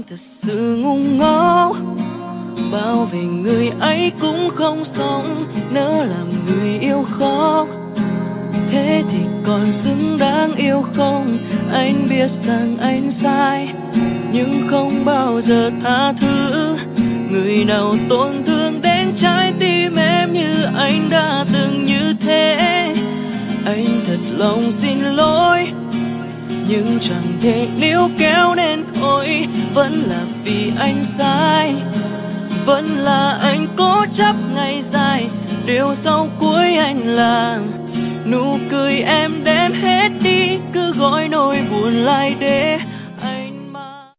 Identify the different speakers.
Speaker 1: thật sự ngu ngốc, bảo vệ người ấy cũng không xong, nỡ làm người yêu khóc. Thế thì còn xứng đáng yêu không? Anh biết rằng anh sai, nhưng không bao giờ tha thứ người nào tổn thương đến trái tim em như anh đã từng như thế. Anh thật lòng xin lỗi, nhưng chẳng thể níu kéo nên thôi. Vẫn là vì anh sai, vẫn là anh cố chấp ngày dài. Điều sau cuối anh làm nụ cười em đem hết đi, cứ gọi nỗi buồn lại để